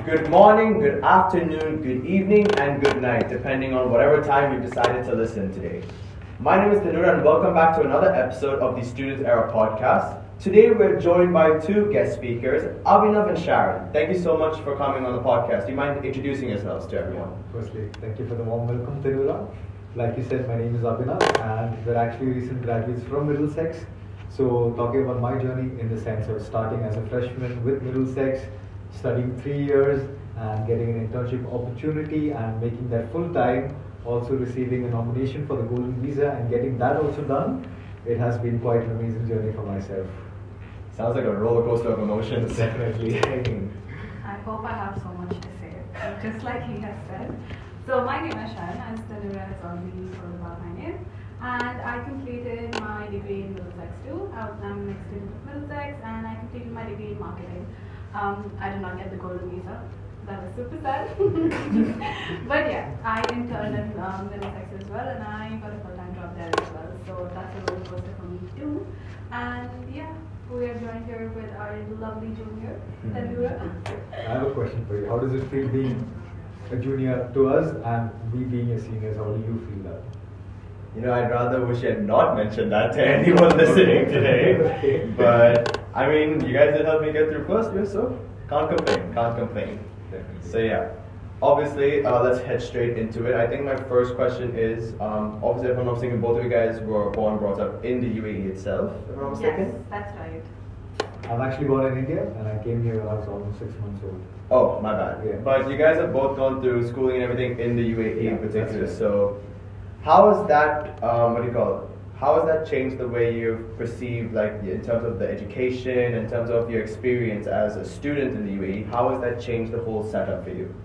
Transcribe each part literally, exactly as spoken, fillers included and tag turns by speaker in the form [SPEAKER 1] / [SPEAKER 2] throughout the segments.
[SPEAKER 1] Good morning, good afternoon, good evening, and good night, depending on whatever time you decided to listen today. My name is Tanura, and welcome back to another episode of the Student Era podcast. Today we're joined by two guest speakers, Abhinav and Sharon. Thank you so much for coming on the podcast. Do you mind introducing yourselves to everyone?
[SPEAKER 2] Firstly, thank you for the warm welcome, Tanura. Like you said, my name is Abhinav, and we're actually recent graduates from Middlesex. So, talking about my journey in the sense of starting as a freshman with Middlesex, studying three years, and getting an internship opportunity, and making that full time. Also receiving a nomination for the Golden Visa and getting that also done. It has been quite an amazing journey for myself.
[SPEAKER 1] Sounds like a roller coaster of emotions.
[SPEAKER 2] Definitely.
[SPEAKER 3] I hope I have so much to say, just like he has said. So my name is Sharon, as Tanura has already told about my name. And I completed my degree in Middlesex too. I was- I'm an student of Middlesex, and I completed my degree in marketing. Um, I did not get the Golden Visa. That was super sad. But yeah, I interned in um, Middlesex as well, and I got a full-time job there as well. So that's a roller coaster for me too. And yeah, we are joined here with our lovely junior, Tanura.
[SPEAKER 2] I have a question for you. How does it feel being a junior to us and we being your seniors? How do you feel that?
[SPEAKER 1] You know, I'd rather wish I had not mentioned that to anyone listening today. But, I mean, you guys did help me get through first year, so can't complain, can't complain.
[SPEAKER 2] Definitely.
[SPEAKER 1] So yeah, obviously, uh, let's head straight into it. I think my first question is, um, obviously, if I'm not mistaken, both of you guys were born and brought up in the U A E itself, if I'm not
[SPEAKER 3] Yes,
[SPEAKER 1] mistaken?
[SPEAKER 3] that's right.
[SPEAKER 2] I'm actually born in India and I came here when I was almost six months old.
[SPEAKER 1] Oh, my bad.
[SPEAKER 2] Yeah.
[SPEAKER 1] But you guys have both gone through schooling and everything in the U A E
[SPEAKER 2] Yeah,
[SPEAKER 1] in particular.
[SPEAKER 2] that's right.
[SPEAKER 1] So, how has that, um, what do you call it? How has that changed the way you've perceived, like, in terms of the education, in terms of your experience as a student in the U A E? How has that changed the whole setup for you?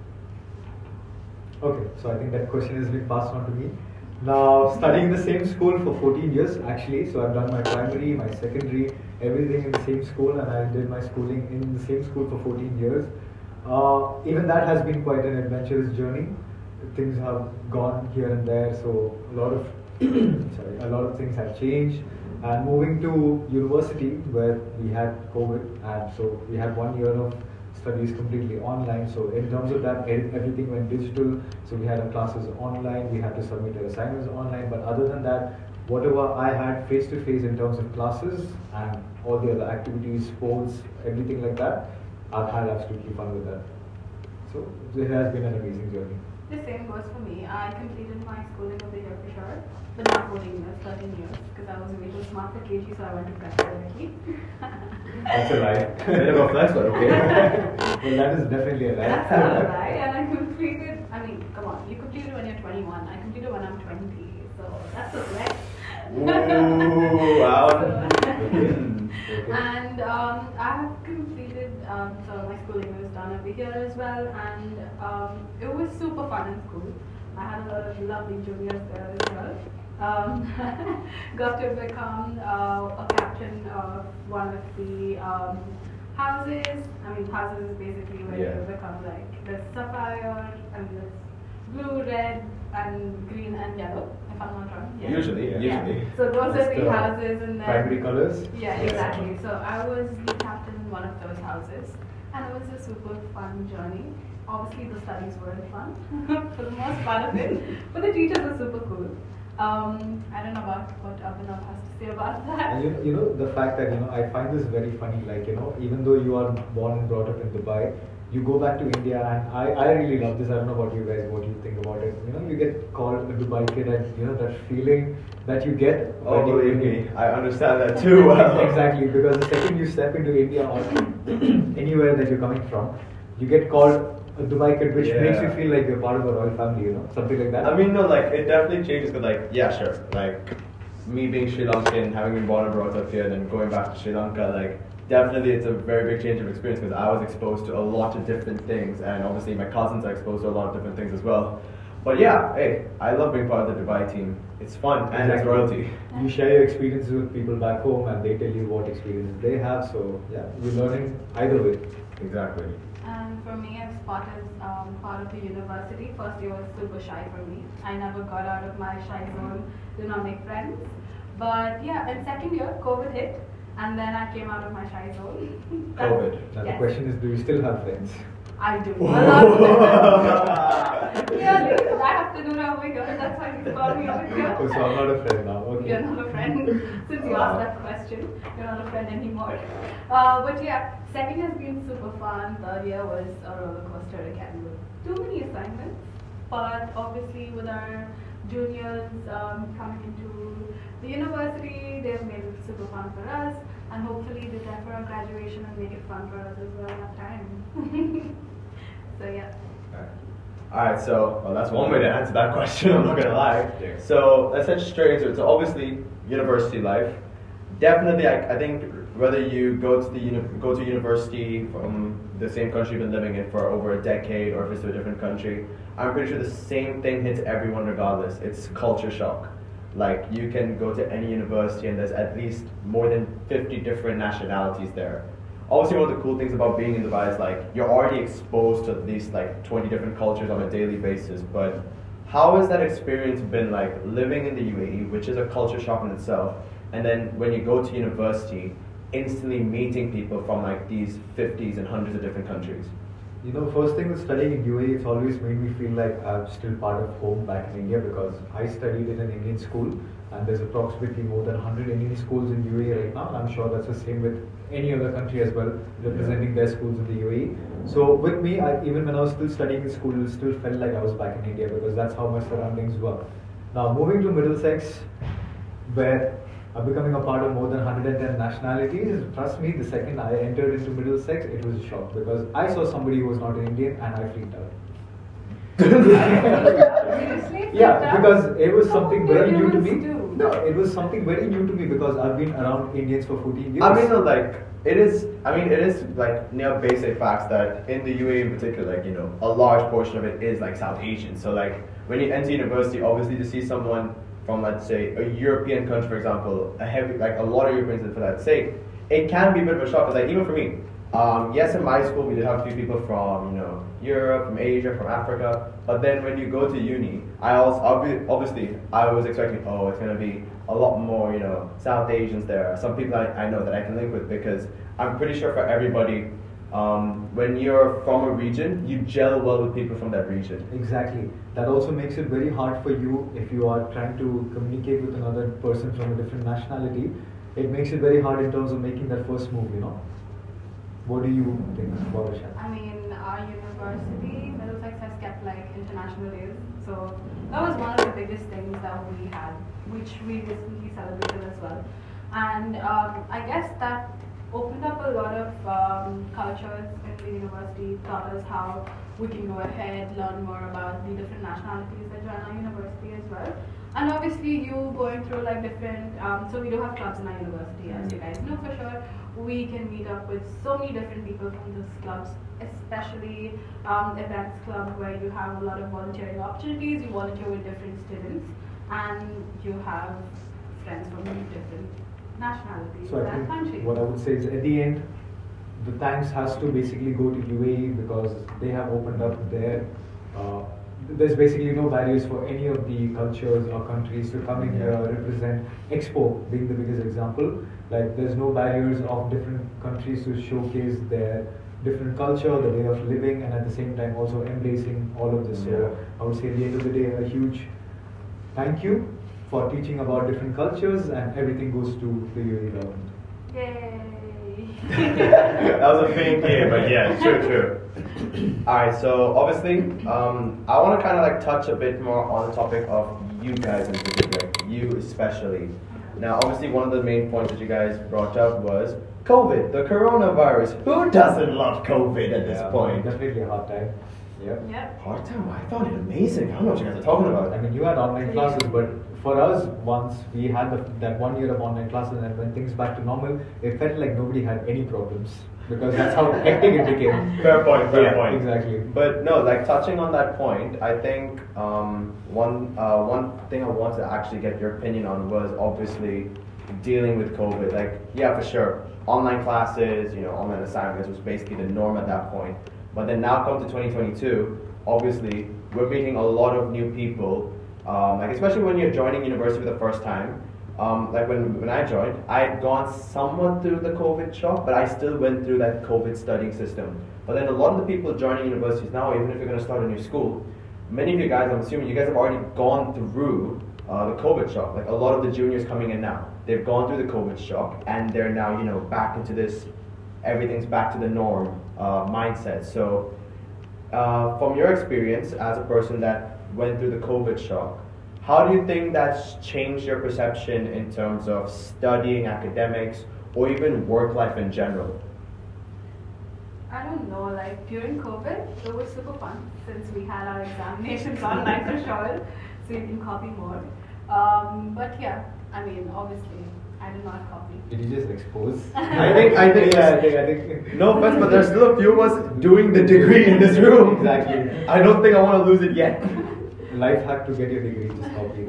[SPEAKER 2] Okay, so I think that question has been passed on to me. Now, studying in the same school for fourteen years actually, so I've done my primary, my secondary, everything in the same school, and I did my schooling in the same school for fourteen years. Uh, even that has been quite an adventurous journey. Things have gone here and there, so a lot of sorry, a lot of things have changed. And moving to university where we had COVID, and so we had one year of studies completely online. So in terms of that, e- everything went digital. So we had our classes online, we had to submit our assignments online. But other than that, whatever I had face to face in terms of classes and all the other activities, sports, everything like that, I've had absolutely fun with that. So it has been an amazing journey.
[SPEAKER 3] The same goes for me. I completed my schooling over here for sure, but not fourteen years, thirteen years, because I was way too smart for K G, so I went to prep directly.
[SPEAKER 2] That's a lie.
[SPEAKER 1] Bit of a flex, but okay.
[SPEAKER 2] Well, that is definitely a lie.
[SPEAKER 3] That's not a lie, and I completed, I mean, come on, you completed when you're twenty-one, I completed when I'm twenty, so that's a flex.
[SPEAKER 1] Ooh, wow.
[SPEAKER 2] Okay.
[SPEAKER 3] And um, I have completed, um, so my schooling was done over here as well, and um, it was super fun in school. I had a lot of lovely juniors there as well. Um, got to become uh, a captain of one of the um, houses. I mean, houses is basically where
[SPEAKER 1] Yeah.
[SPEAKER 3] you become like the sapphire and this blue, red, and green and yellow. If I'm not wrong. Yeah.
[SPEAKER 1] Usually,
[SPEAKER 2] Yeah.
[SPEAKER 1] usually.
[SPEAKER 3] So those
[SPEAKER 2] That's
[SPEAKER 3] are the
[SPEAKER 2] the
[SPEAKER 3] houses, and then
[SPEAKER 2] Primary colors?
[SPEAKER 3] yeah, exactly. So I was the captain in one of those houses, and it was a super fun journey. Obviously, the studies weren't fun for the most part of it, but the teachers were super cool. Um, I don't know about what Abhinav has to say about that.
[SPEAKER 2] And you, you know, the fact that, you know, I find this very funny, like, you know, even though you are born and brought up in Dubai, you go back to India, and I, I really love this. I don't know about you guys, what you think about it. You know, you get called a Dubai kid, and, you know, that feeling that you get.
[SPEAKER 1] Oh,
[SPEAKER 2] when you-
[SPEAKER 1] believe me, I understand that too well.
[SPEAKER 2] Exactly, because the second you step into India or anywhere that you're coming from, you get called a Dubai kid, which makes you
[SPEAKER 1] Yeah.
[SPEAKER 2] feel like you're part of a royal family, you know, something like that.
[SPEAKER 1] I mean, no, like, it definitely changes, because, like, yeah, sure, like, me being Sri Lankan, having been born and brought up here, and then going back to Sri Lanka, like, definitely it's a very big change of experience, because I was exposed to a lot of different things, and obviously my cousins are exposed to a lot of different things as well. But yeah, hey, I love being part of the Dubai team. It's fun, and it's
[SPEAKER 2] Exactly.
[SPEAKER 1] royalty.
[SPEAKER 2] You share your experiences with people back home, and they tell you what experiences they have. So yeah, you're learning either way.
[SPEAKER 1] Exactly.
[SPEAKER 3] And for me, as part as um, part of the university, first year was super shy for me. I never got out of my shy zone, did not make friends. But yeah, in second year, COVID hit, and then I came out of my shy zone. That's-
[SPEAKER 1] COVID.
[SPEAKER 2] Now
[SPEAKER 3] yes.
[SPEAKER 2] the question is, do you still have friends?
[SPEAKER 3] I do. A lot of them. Clearly, I have to do that over here. That's why you called me over here.
[SPEAKER 2] Oh, so I'm not a friend now. Okay.
[SPEAKER 3] You're not a friend. Since you asked that question, you're not a friend anymore. Uh, but yeah, second has been super fun. Third year was a roller coaster again with too many assignments. But obviously, with our juniors um, coming into the university, they've made it super fun for us. And hopefully, they're there for our graduation and make it fun for us as well that time. So yeah.
[SPEAKER 1] Alright, so well, that's one way to answer that question, I'm not gonna lie. So let's head straight into it. So obviously, university life. Definitely, I, I think whether you go to the uni- go to university from the same country you've been living in for over a decade, or if it's to a different country, I'm pretty sure the same thing hits everyone regardless. It's culture shock. Like, you can go to any university and there's at least more than fifty different nationalities there. Obviously, one of the cool things about being in Dubai is like you're already exposed to at least like twenty different cultures on a daily basis. But how has that experience been like living in the U A E, which is a culture shock in itself, and then when you go to university, instantly meeting people from like these fifties and hundreds of different countries?
[SPEAKER 2] You know, first thing with studying in U A E, it's always made me feel like I'm still part of home back in India, because I studied in an Indian school and there's approximately more than one hundred Indian schools in U A E right now, and I'm sure that's the same with any other country as well, representing their schools in the U A E. So with me, I, even when I was still studying in school, it still felt like I was back in India, because that's how my surroundings were. Now moving to Middlesex, where I'm becoming a part of more than one hundred ten nationalities, trust me, the second I entered into Middlesex, it was a shock, because I saw somebody who was not an Indian and I freaked out.
[SPEAKER 3] Seriously?
[SPEAKER 2] Yeah, because it was something
[SPEAKER 3] How
[SPEAKER 2] very new to
[SPEAKER 3] humans
[SPEAKER 2] me.
[SPEAKER 3] do?
[SPEAKER 2] No, it was something very new to me, because I've been around Indians for fourteen years.
[SPEAKER 1] I mean, no, like it is. I mean, it is like near basic facts that in the U A E in particular, like you know, a large portion of it is like South Asian. So like when you enter university, obviously to see someone from, let's say, a European country, for example, a heavy, like a lot of Europeans for that sake, it can be a bit of a shock. 'Cause like even for me, um, yes, in my school we did have a few people from, you know, Europe, from Asia, from Africa. But then when you go to uni, I also obvi- obviously I was expecting, oh, it's gonna be a lot more, you know, South Asians there. Some people I, I know that I can link with, because I'm pretty sure for everybody, um, when you're from a region, you gel well with people from that region.
[SPEAKER 2] Exactly. That also makes it very hard for you if you are trying to communicate with another person from a different nationality. It makes it very hard in terms of making that first move, you know. What do you think about it?
[SPEAKER 3] I mean, our university, Middlesex, has kept like international days. So that was one of the biggest things that we had, which we recently celebrated as well. And um, I guess that opened up a lot of um, cultures in the university, taught us how we can go ahead, learn more about the different nationalities that join our university as well. And obviously you going through like different, um, so we do have clubs in our university, as you guys know for sure. We can meet up with so many different people from those clubs, especially um, events club, where you have a lot of volunteering opportunities. You volunteer with different students and you have friends from different nationalities
[SPEAKER 2] So I
[SPEAKER 3] and
[SPEAKER 2] think
[SPEAKER 3] countries.
[SPEAKER 2] what I would say is, at the end, the thanks has to basically go to U A E, because they have opened up their, uh, there's basically no barriers for any of the cultures or countries to come in here, represent. Expo being the biggest example. Like, there's no barriers of different countries to showcase their different culture, the way of living, and at the same time also embracing all of this. So I would say at the end of the day, a huge thank you for teaching about different cultures, and everything goes to the U A E government.
[SPEAKER 3] Yay!
[SPEAKER 1] That was a faint game, but yeah, true, true. Alright, so obviously, um, I want to kind of like touch a bit more on the topic of you guys in particular, you especially. Now, obviously, one of the main points that you guys brought up was COVID, the coronavirus. Who doesn't love COVID at this
[SPEAKER 2] Yeah,
[SPEAKER 1] point?
[SPEAKER 2] Definitely a hard time. Yep.
[SPEAKER 3] Yep.
[SPEAKER 1] Hard time? I found it amazing. I don't know what you guys are talking about.
[SPEAKER 2] I mean, you had online classes, but for us, once we had the, that one year of online classes, and when things back to normal, it felt like nobody had any problems, because that's how hectic it became.
[SPEAKER 1] Fair point, fair
[SPEAKER 2] Yeah,
[SPEAKER 1] point.
[SPEAKER 2] exactly.
[SPEAKER 1] But no, like touching on that point, I think um, one uh, one thing I wanted to actually get your opinion on was obviously dealing with COVID. Like, yeah, for sure, online classes, you know, online assignments was basically the norm at that point. But then now come to twenty twenty-two, obviously we're meeting a lot of new people. Um, like especially when you're joining university for the first time. Um, like when, when I joined, I had gone somewhat through the COVID shock, but I still went through that COVID studying system. But then a lot of the people joining universities now, even if you're going to start a new school, many of you guys, I'm assuming you guys have already gone through uh, the COVID shock. Like a lot of the juniors coming in now, they've gone through the COVID shock and they're now, you know, back into this, everything's back to the norm uh, mindset. So uh, from your experience as a person that went through the COVID shock, how do you think that's changed your perception in terms of studying, academics, or even work life in general?
[SPEAKER 3] I don't know, like during COVID, it was super fun since we had our examinations online for sure, so you can copy more. Um, but yeah, I mean, obviously, I did not copy.
[SPEAKER 2] Did you just expose?
[SPEAKER 1] I think, I think,
[SPEAKER 2] yeah, I think, I think.
[SPEAKER 1] No offense, but there's still a few of us doing the degree in this room.
[SPEAKER 2] Exactly.
[SPEAKER 1] I don't think I want to lose it yet.
[SPEAKER 2] Life hack to get your degree, just copy.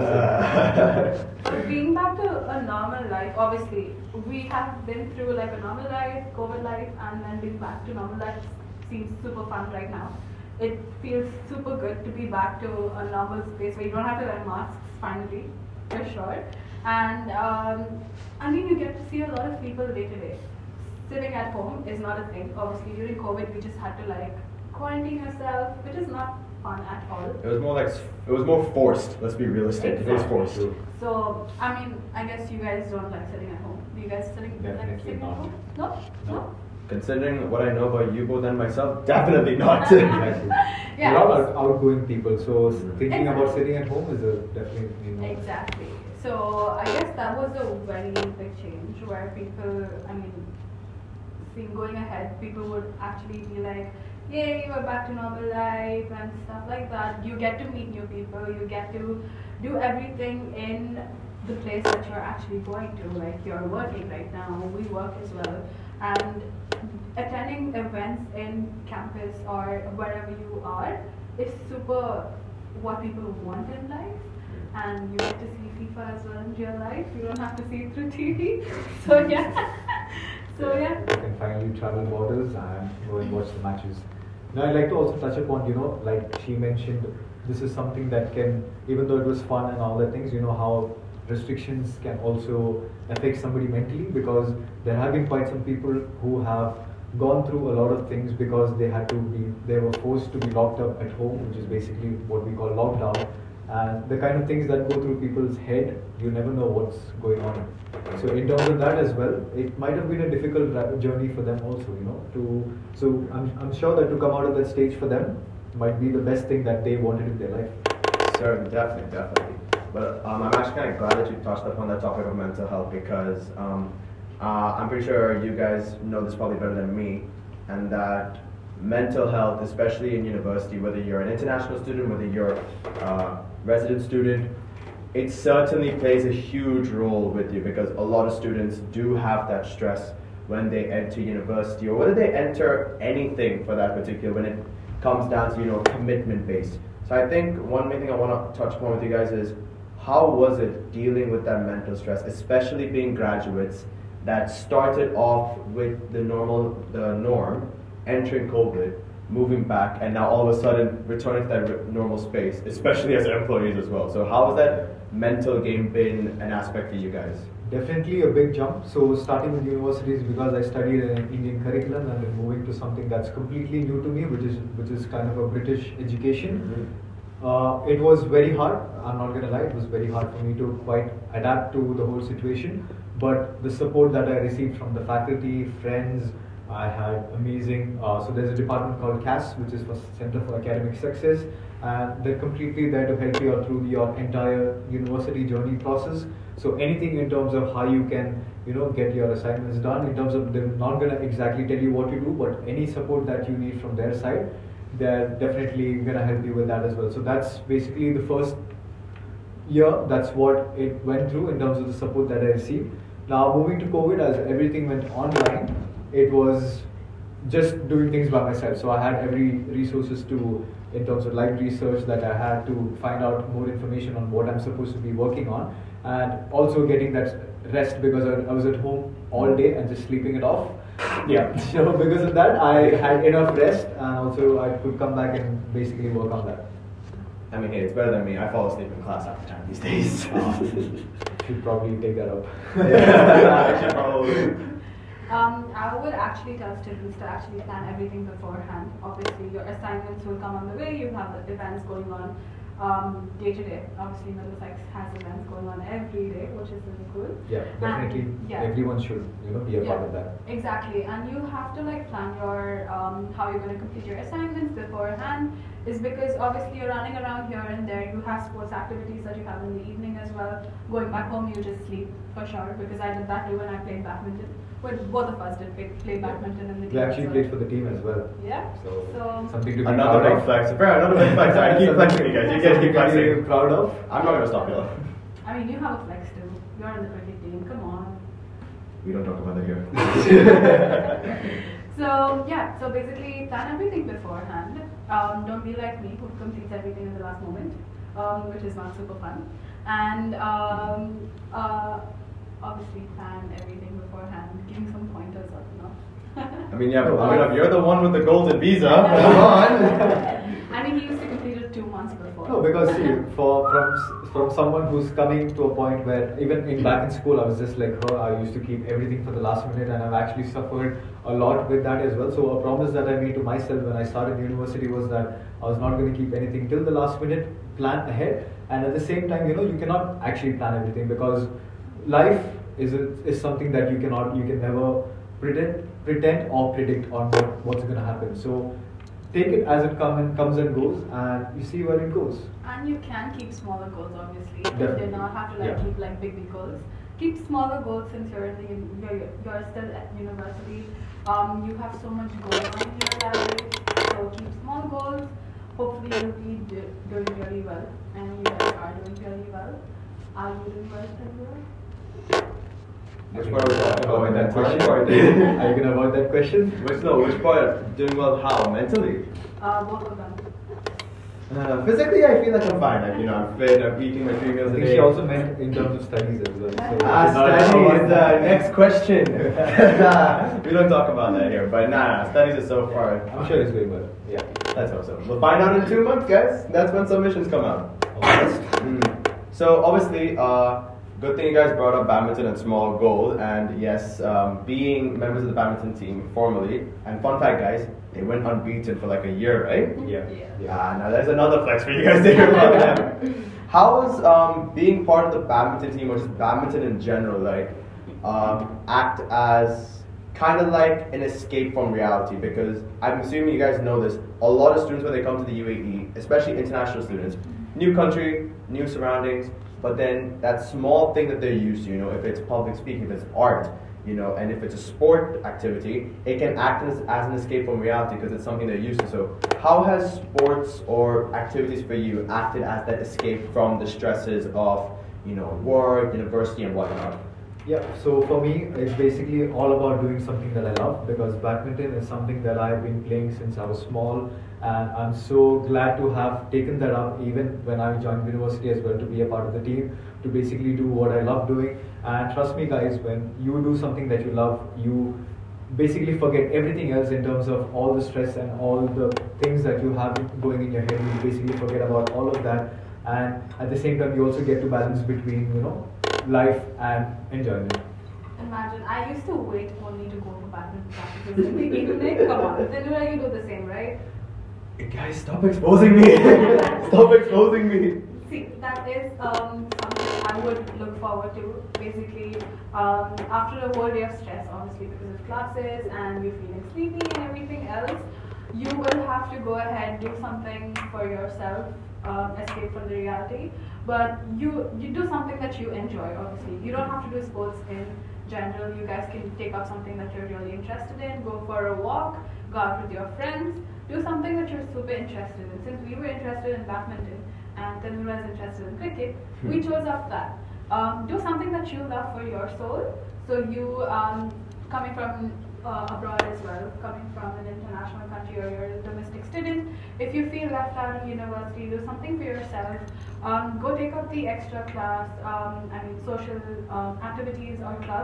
[SPEAKER 3] So being back to a normal life, obviously, we have been through like a normal life, COVID life, and then being back to normal life seems super fun right now. It feels super good to be back to a normal space where you don't have to wear masks finally, for sure. And um, I mean, you get to see a lot of people day to day. Sitting at home is not a thing. Obviously, during COVID, we just had to like quarantine yourself, which is not fun at all.
[SPEAKER 1] It was more like, it was more forced, let's be realistic.
[SPEAKER 3] Exactly.
[SPEAKER 1] It was forced.
[SPEAKER 3] So, I mean, I guess you guys don't like sitting at home. Do you guys sitting, like
[SPEAKER 2] Definitely
[SPEAKER 3] sitting
[SPEAKER 2] not.
[SPEAKER 3] at home? No?
[SPEAKER 2] No.
[SPEAKER 1] Considering what I know about you both and myself, definitely not.
[SPEAKER 2] Exactly.
[SPEAKER 3] Yeah.
[SPEAKER 2] We're all out- outgoing people, so s- thinking about
[SPEAKER 3] Exactly.
[SPEAKER 2] sitting at home is a definitely no.
[SPEAKER 3] Exactly. So I guess that was a very big change where people, I mean, seeing going ahead, people would actually be like, yay, we're back to normal life and stuff like that. You get to meet new people, you get to do everything in the place that you're actually going to. Like you're working right now, we work as well. And attending events in campus or wherever you are is super what people want in life. And you get to see FIFA as well in real life. You don't have to see it through T V. So yeah. So yeah.
[SPEAKER 2] You can finally travel borders and go and watch the matches. Now I'd like to also touch upon, you know, like she mentioned, this is something that can, even though it was fun and all the things, you know, how restrictions can also affect somebody mentally, because there have been quite some people who have gone through a lot of things because they had to be, they were forced to be locked up at home, which is basically what we call lockdown. And the kind of things that go through people's head, you never know what's going on. So in terms of that as well, it might have been a difficult ra- journey for them also, you know. To so I'm I'm sure that to come out of that stage for them might be the best thing that they wanted in their life.
[SPEAKER 1] Sure, definitely, definitely. But um, I'm actually kind of glad that you touched upon that topic of mental health because um, uh, I'm pretty sure you guys know this probably better than me, and that mental health, especially in university, whether you're an international student, whether you're a resident student, it certainly plays a huge role with you because a lot of students do have that stress when they enter university or whether they enter anything for that particular, when it comes down to, you know, commitment based. So I think one main thing I want to touch upon with you guys is how was it dealing with that mental stress, especially being graduates that started off with the normal, the norm, entering COVID, moving back, and now all of a sudden returning to that re- normal space, especially as employees as well. So how has that mental game been an aspect for you guys?
[SPEAKER 2] Definitely a big jump. So starting with universities, because I studied an Indian curriculum and then moving to something that's completely new to me, which is which is kind of a British education. Mm-hmm. Uh, it was very hard. I'm not gonna lie, it was very hard for me to quite adapt to the whole situation. But the support that I received from the faculty, friends, I had amazing. Uh, so there's a department called C A S, which is for Center for Academic Success, and they're completely there to help you out through your entire university journey process. So anything in terms of how you can, you know, get your assignments done, in terms of they're not gonna exactly tell you what to do, but any support that you need from their side, they're definitely gonna help you with that as well. So that's basically the first year. That's what it went through in terms of the support that I received. Now moving to COVID, as everything went online, it was just doing things by myself. So I had every resources to, in terms of live research that I had to find out more information on what I'm supposed to be working on, and also getting that rest because I, I was at home all day and just sleeping it off. Yeah. So because of that, I had enough rest, and also I could come back and basically work on that.
[SPEAKER 1] I mean, hey, it's better than me. I fall asleep in class half the time these days.
[SPEAKER 2] Uh, should probably take that up.
[SPEAKER 1] Yeah, I should probably.
[SPEAKER 3] Um, I would actually tell students to actually plan everything beforehand. Obviously, your assignments will come on the way. You have the events going on um, day to day. Obviously, Middlesex has events going on every day, which is really cool.
[SPEAKER 2] Yeah, definitely.
[SPEAKER 3] And, yeah.
[SPEAKER 2] Everyone should, you know, be a
[SPEAKER 3] Yeah,
[SPEAKER 2] part of that.
[SPEAKER 3] exactly. And you have to like plan your um, how you're going to complete your assignments beforehand. Is because obviously you're running around here and there. You have sports activities that you have in the evening as well. Going back home, you just sleep for sure. Because I did that too when I played badminton. Well, both of us did play, play badminton in the team.
[SPEAKER 2] We actually
[SPEAKER 3] as
[SPEAKER 2] played
[SPEAKER 3] well.
[SPEAKER 2] for the team as well.
[SPEAKER 3] Yeah.
[SPEAKER 2] So,
[SPEAKER 3] So-
[SPEAKER 2] something to be
[SPEAKER 1] Another
[SPEAKER 2] proud
[SPEAKER 1] big
[SPEAKER 2] of.
[SPEAKER 1] flex. Fair, another big flex. I keep flexing you guys. You guys keep
[SPEAKER 2] Something to be
[SPEAKER 1] flexing.
[SPEAKER 2] proud of.
[SPEAKER 1] I'm not gonna stop you.
[SPEAKER 3] I mean, you have a flex too. You're in the cricket team. Come on.
[SPEAKER 1] We don't talk about that here.
[SPEAKER 3] So yeah, so basically plan everything beforehand. Um, don't be like me who completes everything in the last moment, um, which is not super fun. And um, uh, obviously plan everything beforehand. Give me some pointers or no.
[SPEAKER 1] I mean, yeah, but Abhinav, you're the one with the golden visa. Come on.
[SPEAKER 3] I mean, he used to complete it two months before.
[SPEAKER 2] No, because see, for from s- from someone who's coming to a point where even in back in school, I was just like her. I used to keep everything for the last minute, and I've actually suffered a lot with that as well. So a promise that I made to myself when I started university was that I was not going to keep anything till the last minute. Plan ahead, and at the same time, you know, you cannot actually plan everything because life is a, is something that you cannot, you can never pretend pretend or predict on what, what's going to happen. So take it as it come and comes and goes, and you see where it goes.
[SPEAKER 3] And you can keep smaller goals, obviously. You
[SPEAKER 2] Definitely.
[SPEAKER 3] do not have to like
[SPEAKER 2] Yeah.
[SPEAKER 3] keep like big big goals. Keep smaller goals since you're in the uni- you're, you're still at university. Um, you have so much going on in your life, so keep small goals. Hopefully you'll be do, doing really well, and you guys are doing really well. Are you doing well as well?
[SPEAKER 1] Which part are we talking about?
[SPEAKER 2] Avoid that
[SPEAKER 1] Which
[SPEAKER 2] question.
[SPEAKER 1] part?
[SPEAKER 2] Are you gonna avoid that question?
[SPEAKER 1] Which no? Which part? Doing well? How? Mentally?
[SPEAKER 3] Uh, both of them.
[SPEAKER 1] Uh, physically, I feel like I'm fine. Like, you know, I'm fit. I'm eating my three meals
[SPEAKER 2] I
[SPEAKER 1] a
[SPEAKER 2] think
[SPEAKER 1] day.
[SPEAKER 2] she also meant in terms of studies as well. So
[SPEAKER 1] Ah,
[SPEAKER 2] she's not
[SPEAKER 1] studies.
[SPEAKER 2] avoid
[SPEAKER 1] Uh,
[SPEAKER 2] that.
[SPEAKER 1] next question. We don't talk about that here. But nah, nah, studies is so far.
[SPEAKER 2] I'm sure it's going well.
[SPEAKER 1] Yeah, let's hope so. We'll find out in two months, guys. That's when submissions come out.
[SPEAKER 2] Almost.
[SPEAKER 1] Mm. So obviously, uh, good thing you guys brought up badminton and small goal. And yes, um, being members of the badminton team formally. And fun fact, guys, they went unbeaten for like a year, right?
[SPEAKER 2] Yeah.
[SPEAKER 3] Yeah.
[SPEAKER 1] Ah, now there's another flex for you guys to hear about them. How's um, being part of the badminton team or just badminton in general like um, act as kind of like an escape from reality? Because I'm assuming you guys know this. A lot of students when they come to the U A E, especially international students, new country, new surroundings, but then that small thing that they're used to, you know, if it's public speaking, if it's art, you know, and if it's a sport activity, it can act as, as an escape from reality because it's something they're used to. So how has sports or activities for you acted as that escape from the stresses of, you know, work, university and whatnot?
[SPEAKER 2] Yeah, so for me, it's basically all about doing something that I love because badminton is something that I've been playing since I was small, and I'm so glad to have taken that up even when I joined university as well to be a part of the team, to basically do what I love doing. And trust me, guys, when you do something that you love, you basically forget everything else in terms of all the stress and all the things that you have going in your head. You basically forget about all of that, and at the same time, you also get to balance between, you know, life and enjoyment.
[SPEAKER 3] Imagine, I used to wait only to go to badminton practices in the evening. Come on, then you do the same, right?
[SPEAKER 1] Guys, stop exposing me! Stop exposing me!
[SPEAKER 3] See, that is um, something I would look forward to. Basically, um, after a whole day of stress, obviously because of classes and you feeling sleepy and everything else, you will have to go ahead do something for yourself, um, escape from the reality. But you you do something that you enjoy. Obviously, you don't have to do sports in general. You guys can take up something that you're really interested in. Go for a walk. Go out with your friends. Do something that you're super interested in. Since we were interested in badminton and Tanura is interested in cricket, we chose up that. Um, do something that you love for your soul. So you, um, coming from uh, abroad as well, coming from an international country or you're a domestic student, if you feel left out of university, do something for yourself. Um, go take up the extra class, um, I mean social um, activities or clubs,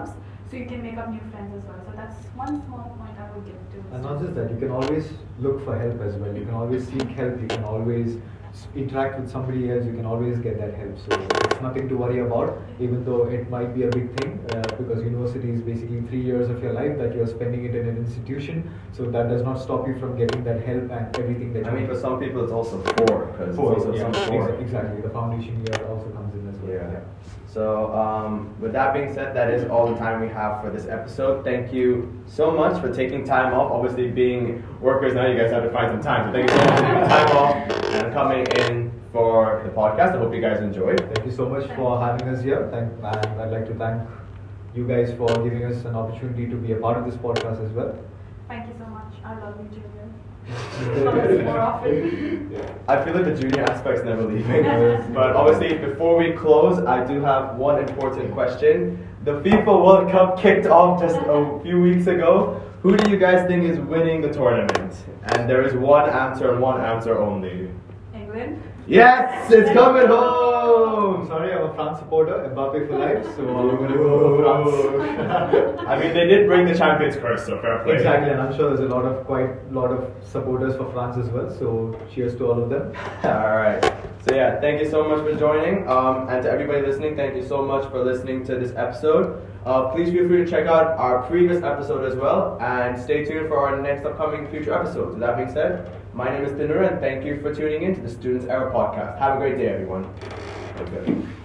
[SPEAKER 3] so you can make up new friends as well. So that's one small point I would give to.
[SPEAKER 2] And not just that, you can always look for help as well. You can always seek help. You can always s- interact with somebody else. You can always get that help. So it's nothing to worry about, even though it might be a big thing uh, because university is basically three years of your life that you're spending it in an institution. So that does not stop you from getting that help and everything that
[SPEAKER 1] I
[SPEAKER 2] you
[SPEAKER 1] mean,
[SPEAKER 2] need.
[SPEAKER 1] for some people, it's also four because
[SPEAKER 2] Four,
[SPEAKER 1] it's also
[SPEAKER 2] yeah,
[SPEAKER 1] some four.
[SPEAKER 2] exa- exactly. The foundation year also comes in as well.
[SPEAKER 1] Yeah. So, um, with that being said, that is all the time we have for this episode. Thank you so much for taking time off. Obviously, being workers now, you guys have to find some time. So, thank you so much for taking time off and coming in for the podcast. I hope you guys enjoyed.
[SPEAKER 2] Thank you so much for having us here. Thank, and I'd like to thank you guys for giving us an opportunity to be a part of this podcast as well.
[SPEAKER 3] Thank you so much. I love you, Junior. Come us more often.
[SPEAKER 1] I feel like the junior aspect's never leaving. But obviously, before we close, I do have one important question. The FIFA World Cup kicked off just a few weeks ago. Who do you guys think is winning the tournament? And there is one answer and one answer only.
[SPEAKER 3] England.
[SPEAKER 1] Yes, it's coming
[SPEAKER 2] I'm
[SPEAKER 1] home.
[SPEAKER 2] sorry, I'm a France supporter, Mbappe for life, so I'm going to go for France.
[SPEAKER 1] I mean, they did bring the Champions curse, so fair play.
[SPEAKER 2] Exactly, and I'm sure there's a lot of quite lot of supporters for France as well. So cheers to all of them.
[SPEAKER 1] All right. So yeah, thank you so much for joining, um, and to everybody listening, thank you so much for listening to this episode. Uh, please feel free to check out our previous episode as well, and stay tuned for our next upcoming future episodes. With that being said, my name is Dinur, and thank you for tuning in to the Students Era podcast. Have a great day, everyone. Okay.